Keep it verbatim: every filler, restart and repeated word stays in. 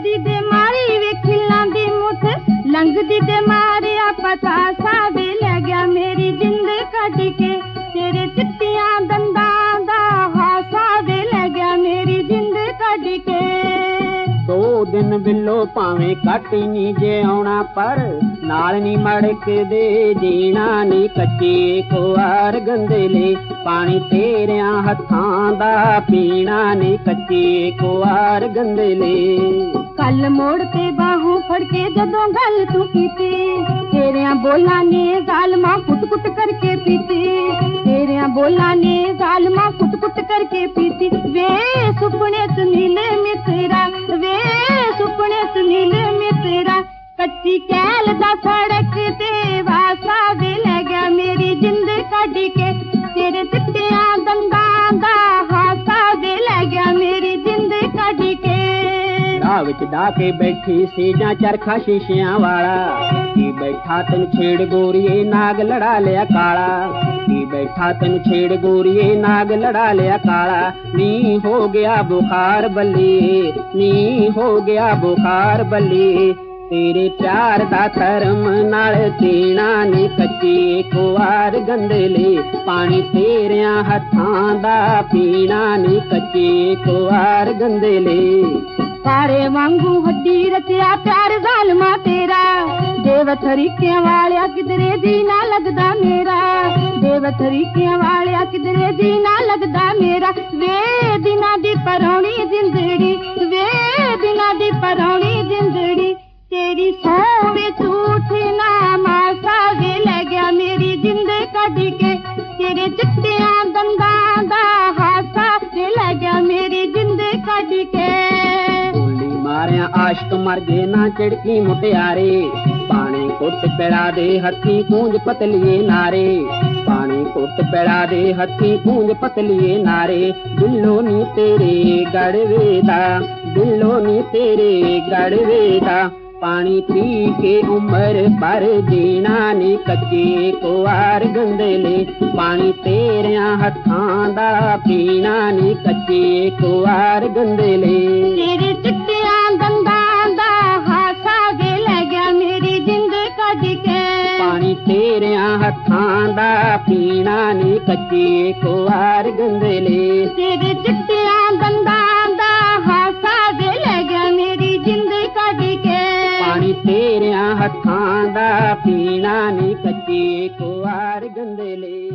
लंघदी दे मारी वे खिल्लां दी मुठ लंघदी दे मारिया पतासा वे ले गया मेरी जिंद कट के तेरे चिट्टियां दंदां दा हासा वे ले गया मेरी जिंद कट के दो दिन बिल्लो भावे कट नी जे आउणा पर नाल नी मड़क दे जीना नी कच्चे कुआर गंदले पानी तेरिया हत्थां दा पीना नी कच्चे कुआर गंदले कल मोड़ ते बाहों फड़ के जदों गल तू कीती तेरिया बोला ने जालमा कुट कुट करके पीती तेरिया बोला ने जालमा कुट कुट करके पीती वे सुपने च नीले मित्रा वे सुपने च नीले मित्रा कच्ची कैल दा सड़क ते वासा वे ले गया मेरी जिंद कट के तेरे चिट्टियां दंदां दा हासा वे ले गया मेरी जिंद कट के विच डाके बैठी सी जा चरखा शीशियां वाला की बैठा तेन छेड़ गोरिए नाग लड़ा लिया काला की बैठा तेन छेड़ गोरिए नाग लड़ा लिया काला नी हो गया बुखार बल्ली नी हो गया बुखार बल्ली तेरे प्यार दा धर्म नाल जीना नी कच्ची कुआर गंदले पानी तेरिया हत्थां दा पीना नी कच्ची कुआर गंदले तारे वांगू हड्डी रचिया प्यार जालमा तेरा देवत हरीकियां वालिया किधरे जी ना लगदा मेरा देवत हरीकियां वालिया किधरे जी ना लगदा मेरा वे दिना दी परौनी जिंदड़ी वे दिना दी परौनी जिंदड़ी तेरी सौ वे झूठ ना मासा वे ले गया मेरी जिंद कट के तेरे चिट्टियां दंदां दा हासा वे ले गया मेरी जिंद कट के मारिया आशिक मर गए ना चिड़की मुटियारे पानी कुट पिड़ा दे हथी गूंज पतलिए नारे पानी कुट पिड़ा दे हथी गूंज पतलिए नारे बिल्लो नी तेरे गड़वे दा बिल्लो नी तेरे गड़वे दा पानी पी के उम्र भर जीना नी कच्चे कुआर गंदले पानी तेरिया हत्थां दा पीना नी कच्चे कुआर गंदले तेरे चिट्टियां दंदां दा हासा वे ले गया मेरी जिंद कट के पानी तेरिया हत्थां दा पीना नी कच्चे कुआर गंदले तेरे चिट्टियां दंदां दा हासा वे ले गया मेरी जिंद कट के पानी तेरिया हत्थां दा पीना नी कच्चे कुआर गंदले।